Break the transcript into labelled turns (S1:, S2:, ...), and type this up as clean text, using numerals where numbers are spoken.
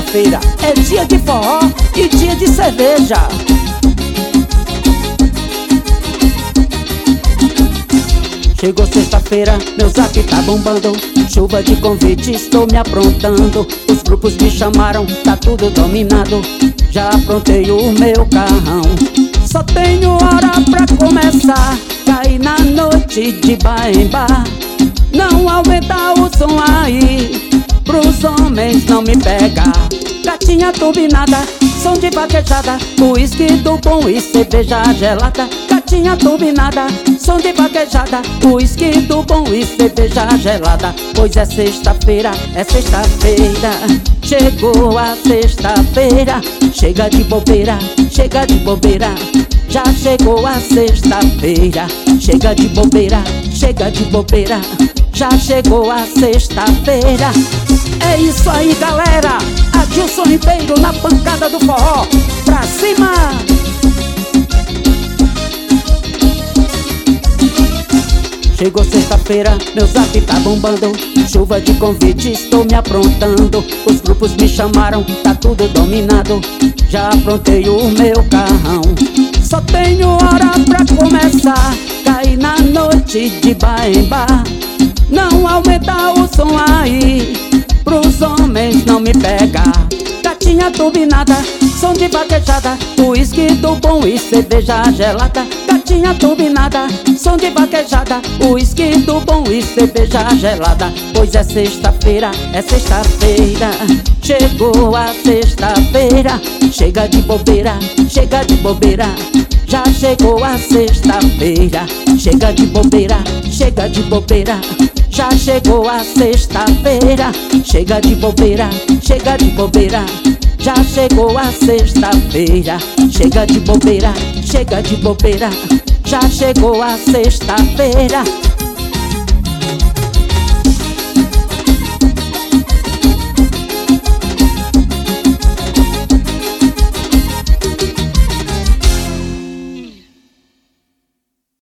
S1: sexta-feira é dia de forró e dia de cerveja. Chegou sexta-feira, meu zap tá bombando. Chuva de convite, estou me aprontando. Os grupos me chamaram, tá tudo dominado. Já aprontei o meu carrão. Só tenho hora pra começar. Cair na noite de bar em bar. Não aumenta o som aí, pros homens não me pegar. Gatinha turbinada, som de vaquejada, uísque do bom e cerveja gelada. Gatinha turbinada, som de vaquejada, uísque do bom e cerveja gelada. Pois é sexta-feira, é sexta-feira. Chegou a sexta-feira. Chega de bobeira, chega de bobeira. Já chegou a sexta-feira. Chega de bobeira, chega de bobeira. Já chegou a sexta-feira. É isso aí, galera. Adilson Ribeiro na pancada do forró. Pra cima! Chegou sexta-feira, meu zap tá bombando. Chuva de convite, estou me aprontando. Os grupos me chamaram, tá tudo dominado. Já aprontei o meu carrão. Só tenho hora pra começar. Cair na noite de bar em bar. Não aumenta o som aí, pros homens não me pegar. Gatinha turbinada, som de vaquejada, uísque do bom e cerveja gelada. Gatinha turbinada, som de vaquejada, uísque do bom e cerveja gelada. Pois é sexta-feira, é sexta-feira. Chegou a sexta-feira. Chega de bobeira, chega de bobeira. Já chegou a sexta-feira. Chega de bobeira, chega de bobeira. Já chegou a sexta-feira. Chega de bobeira, chega de bobeira. Já chegou a sexta-feira. Chega de bobeira, chega de bobeira. Já chegou a sexta-feira.